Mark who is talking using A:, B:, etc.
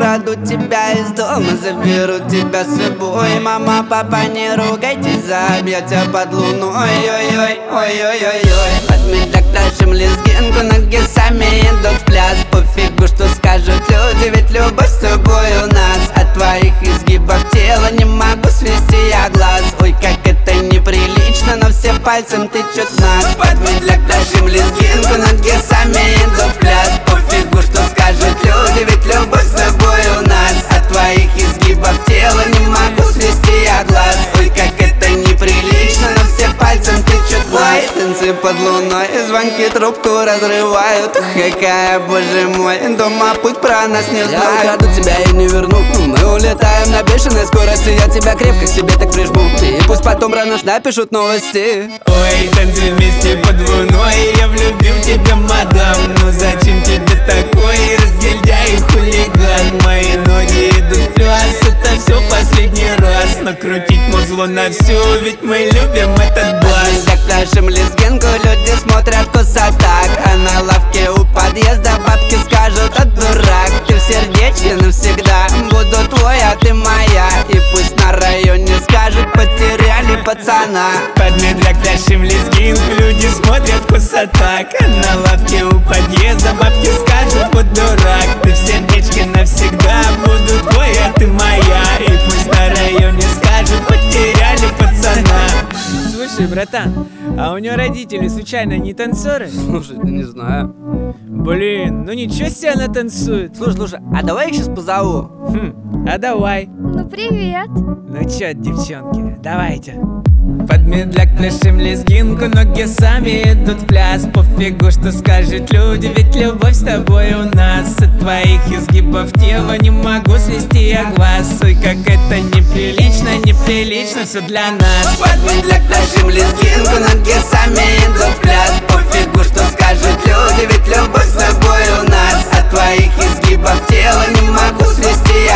A: украду тебя из дома, заберу тебя с собой. Мама, папа, не ругайтесь за объятия под луной. Ой-ой, ой-ой-ой-ой. Под медляк тащим лезгинку, ноги сами идут в пляс. Пофигу, что скажут люди, ведь любовь с тобой у нас. От твоих изгибов тела не могу свести я глаз. Ой, как это неприлично, но все пальцем тычут в нас. Под медляк тащим лезгинку, ноги сами идут в пляс. Пофигу, что скажут люди, ведь любовь с тобой у нас. От твоих изгибов тела не могу свести я глаз. Ой, как это неприлично, но все пальцем тычут в нас. Танцы под луной, звонки трубку разрывают. Какая, боже мой, дома путь про нас не знает. Я украду тебя и не верну. Мы улетаем на бешеной скорости, я тебя крепко к себе так прижму. И пусть потом рано напишут новости.
B: Ой, танцы вместе под луной, я влюбил тебя, мадам. Ну зачем тебе такой разгильдяй и хулиган? Мои ноги идут в пляс, это все последний раз. Накрутить музло на всю, ведь мы любим этот бас.
A: Так нашим лезгинку люди смотрят косо так. А на лавке у подъезда бабки скажут: а дурак, ты в сердечке навсегда. Буду твой, а ты моя. И пусть на районе скажут: потеряли пацана.
B: Под медляк тащим лезгинку, люди смотрят косо так. А на лавке у подъезда бабки скажут: вот дурак, ты в сердечке навсегда. Буду твой, а ты моя. И пусть на районе скажут: потеряли пацана. Слушай, братан, а у него родители случайно не танцоры?
A: Слушай, ты не знаю.
B: Блин, ну ничего себе она танцует.
A: Слушай, а давай их сейчас позову.
B: А давай.
C: Ну привет.
B: Ну чё, девчонки, давайте. Под медляк пляшем лезгинку, ноги сами идут в пляс. Пофигу, что скажут люди, ведь любовь с тобой у нас. От твоих изгибов тела не могу свести я глаз. Ой, как это неприлично, неприлично все для нас.
A: Под медляк тащим лезгинку, ноги сами идут в пляс. Пофигу, что скажут люди, ведь любовь с тобой у нас. От твоих изгибов тела не могу свести